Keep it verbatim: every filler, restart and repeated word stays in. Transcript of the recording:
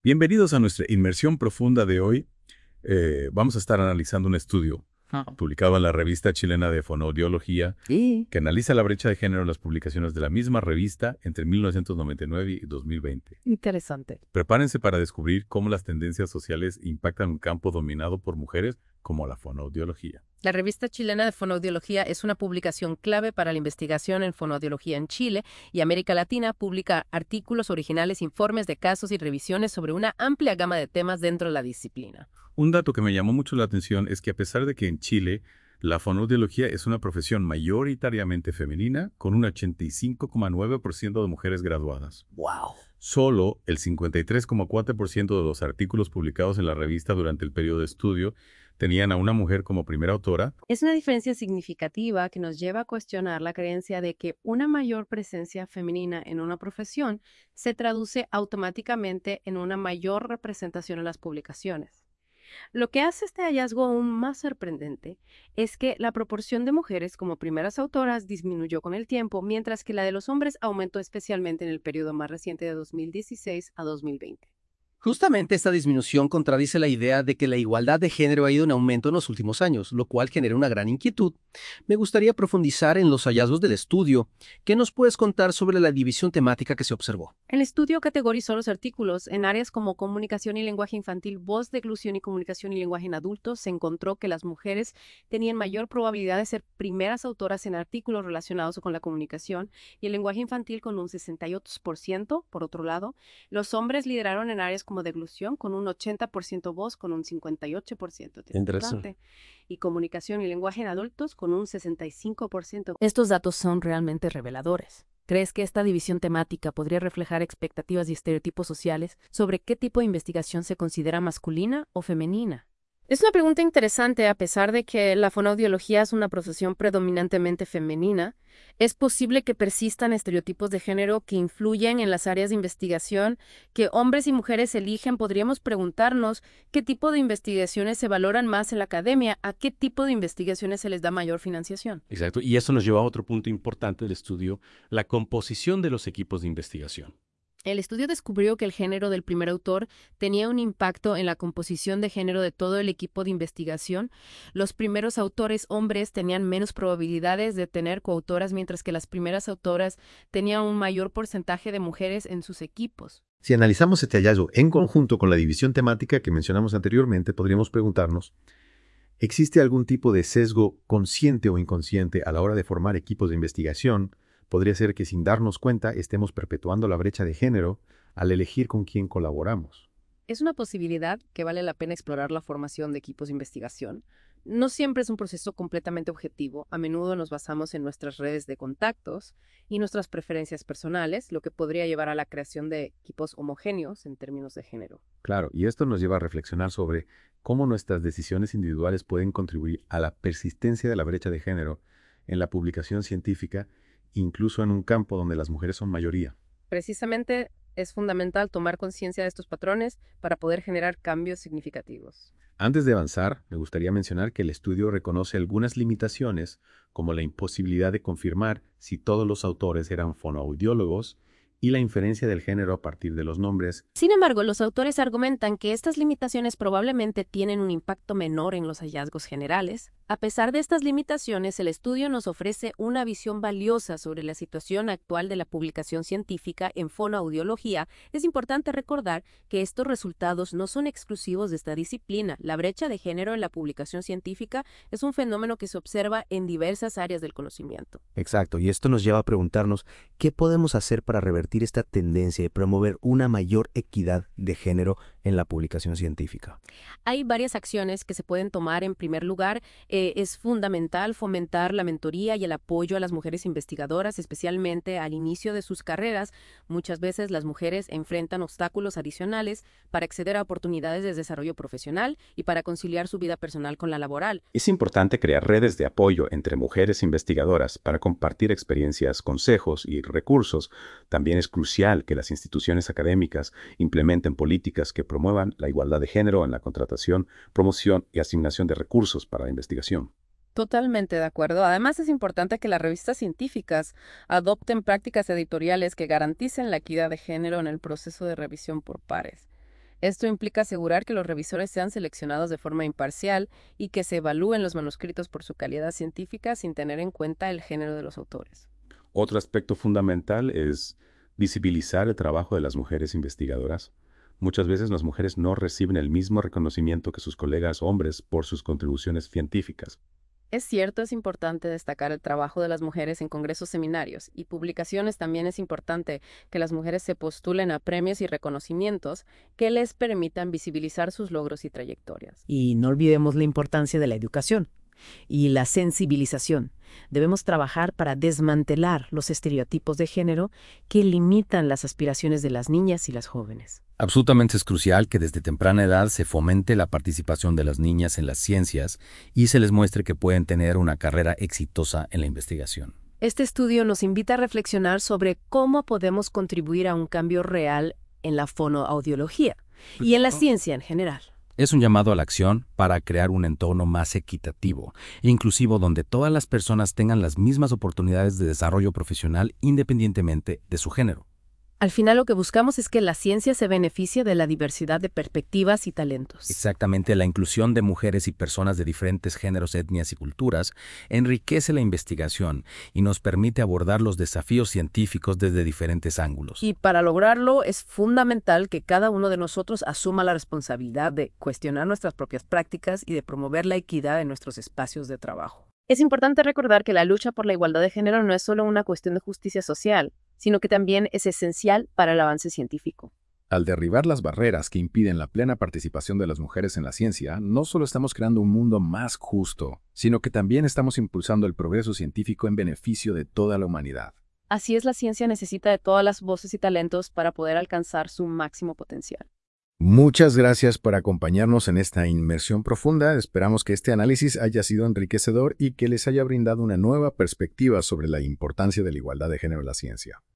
Bienvenidos a nuestra inmersión profunda de hoy. Eh, vamos a estar analizando un estudio Ah, publicado en la revista chilena de fonoaudiología sí. que analiza la brecha de género en las publicaciones de la misma revista entre mil novecientos noventa y nueve y dos mil veinte. Interesante. Prepárense para descubrir cómo las tendencias sociales impactan un campo dominado por mujeres como la fonoaudiología. La revista chilena de fonoaudiología es una publicación clave para la investigación en fonoaudiología en Chile y América Latina. Publica artículos originales, informes de casos y revisiones sobre una amplia gama de temas dentro de la disciplina. Un dato que me llamó mucho la atención es que a pesar de que en Chile la fonoaudiología es una profesión mayoritariamente femenina, con un ochenta y cinco coma nueve por ciento de mujeres graduadas, Wow. solo el cincuenta y tres coma cuatro por ciento de los artículos publicados en la revista durante el periodo de estudio tenían a una mujer como primera autora. Es una diferencia significativa que nos lleva a cuestionar la creencia de que una mayor presencia femenina en una profesión se traduce automáticamente en una mayor representación en las publicaciones. Lo que hace este hallazgo aún más sorprendente es que la proporción de mujeres como primeras autoras disminuyó con el tiempo, mientras que la de los hombres aumentó especialmente en el periodo más reciente de dos mil dieciséis a dos mil veinte. Justamente esta disminución contradice la idea de que la igualdad de género ha ido en aumento en los últimos años, lo cual genera una gran inquietud. Me gustaría profundizar en los hallazgos del estudio. ¿Qué nos puedes contar sobre la división temática que se observó? El estudio categorizó los artículos en áreas como comunicación y lenguaje infantil, voz, deglución y comunicación y lenguaje en adultos. Se encontró que las mujeres tenían mayor probabilidad de ser primeras autoras en artículos relacionados con la comunicación y el lenguaje infantil con un sesenta y ocho por ciento. Por otro lado, los hombres lideraron en áreas como deglución con un ochenta por ciento, voz con un cincuenta y ocho por ciento, Interesante. y comunicación y lenguaje en adultos con un sesenta y cinco por ciento. Estos datos son realmente reveladores. ¿Crees que esta división temática podría reflejar expectativas y estereotipos sociales sobre qué tipo de investigación se considera masculina o femenina? Es una pregunta interesante. A pesar de que la fonoaudiología es una profesión predominantemente femenina, es posible que persistan estereotipos de género que influyen en las áreas de investigación que hombres y mujeres eligen. Podríamos preguntarnos qué tipo de investigaciones se valoran más en la academia, a qué tipo de investigaciones se les da mayor financiación. Exacto, y eso nos lleva a otro punto importante del estudio, la composición de los equipos de investigación. El estudio descubrió que el género del primer autor tenía un impacto en la composición de género de todo el equipo de investigación. Los primeros autores hombres tenían menos probabilidades de tener coautoras, mientras que las primeras autoras tenían un mayor porcentaje de mujeres en sus equipos. Si analizamos este hallazgo en conjunto con la división temática que mencionamos anteriormente, podríamos preguntarnos, ¿existe algún tipo de sesgo consciente o inconsciente a la hora de formar equipos de investigación? Podría ser que sin darnos cuenta estemos perpetuando la brecha de género al elegir con quién colaboramos. Es una posibilidad que vale la pena explorar la formación de equipos de investigación. No siempre es un proceso completamente objetivo. A menudo nos basamos en nuestras redes de contactos y nuestras preferencias personales, lo que podría llevar a la creación de equipos homogéneos en términos de género. Claro, y esto nos lleva a reflexionar sobre cómo nuestras decisiones individuales pueden contribuir a la persistencia de la brecha de género en la publicación científica, incluso en un campo donde las mujeres son mayoría. Precisamente es fundamental tomar conciencia de estos patrones para poder generar cambios significativos. Antes de avanzar, me gustaría mencionar que el estudio reconoce algunas limitaciones, como la imposibilidad de confirmar si todos los autores eran fonoaudiólogos y la inferencia del género a partir de los nombres. Sin embargo, los autores argumentan que estas limitaciones probablemente tienen un impacto menor en los hallazgos generales. A pesar de estas limitaciones, el estudio nos ofrece una visión valiosa sobre la situación actual de la publicación científica en fonoaudiología. Es importante recordar que estos resultados no son exclusivos de esta disciplina. La brecha de género en la publicación científica es un fenómeno que se observa en diversas áreas del conocimiento. Exacto, y esto nos lleva a preguntarnos qué podemos hacer para revertir esta tendencia y promover una mayor equidad de género en la publicación científica. Hay varias acciones que se pueden tomar. En primer lugar, eh, es fundamental fomentar la mentoría y el apoyo a las mujeres investigadoras, especialmente al inicio de sus carreras. Muchas veces las mujeres enfrentan obstáculos adicionales para acceder a oportunidades de desarrollo profesional y para conciliar su vida personal con la laboral. Es importante crear redes de apoyo entre mujeres investigadoras para compartir experiencias, consejos y recursos. También es crucial que las instituciones académicas implementen políticas que promuevan la igualdad de género en la contratación, promoción y asignación de recursos para la investigación. Totalmente de acuerdo. Además, es importante que las revistas científicas adopten prácticas editoriales que garanticen la equidad de género en el proceso de revisión por pares. Esto implica asegurar que los revisores sean seleccionados de forma imparcial y que se evalúen los manuscritos por su calidad científica sin tener en cuenta el género de los autores. Otro aspecto fundamental es visibilizar el trabajo de las mujeres investigadoras. Muchas veces las mujeres no reciben el mismo reconocimiento que sus colegas hombres por sus contribuciones científicas. Es cierto, es importante destacar el trabajo de las mujeres en congresos, seminarios y publicaciones. También es importante que las mujeres se postulen a premios y reconocimientos que les permitan visibilizar sus logros y trayectorias. Y no olvidemos la importancia de la educación y la sensibilización. Debemos trabajar para desmantelar los estereotipos de género que limitan las aspiraciones de las niñas y las jóvenes. Absolutamente es crucial que desde temprana edad se fomente la participación de las niñas en las ciencias y se les muestre que pueden tener una carrera exitosa en la investigación. Este estudio nos invita a reflexionar sobre cómo podemos contribuir a un cambio real en la fonoaudiología y en la ciencia en general. Es un llamado a la acción para crear un entorno más equitativo e inclusivo donde todas las personas tengan las mismas oportunidades de desarrollo profesional independientemente de su género. Al final lo que buscamos es que la ciencia se beneficie de la diversidad de perspectivas y talentos. Exactamente, la inclusión de mujeres y personas de diferentes géneros, etnias y culturas enriquece la investigación y nos permite abordar los desafíos científicos desde diferentes ángulos. Y para lograrlo es fundamental que cada uno de nosotros asuma la responsabilidad de cuestionar nuestras propias prácticas y de promover la equidad en nuestros espacios de trabajo. Es importante recordar que la lucha por la igualdad de género no es solo una cuestión de justicia social, sino que también es esencial para el avance científico. Al derribar las barreras que impiden la plena participación de las mujeres en la ciencia, no solo estamos creando un mundo más justo, sino que también estamos impulsando el progreso científico en beneficio de toda la humanidad. Así es, la ciencia necesita de todas las voces y talentos para poder alcanzar su máximo potencial. Muchas gracias por acompañarnos en esta inmersión profunda. Esperamos que este análisis haya sido enriquecedor y que les haya brindado una nueva perspectiva sobre la importancia de la igualdad de género en la ciencia.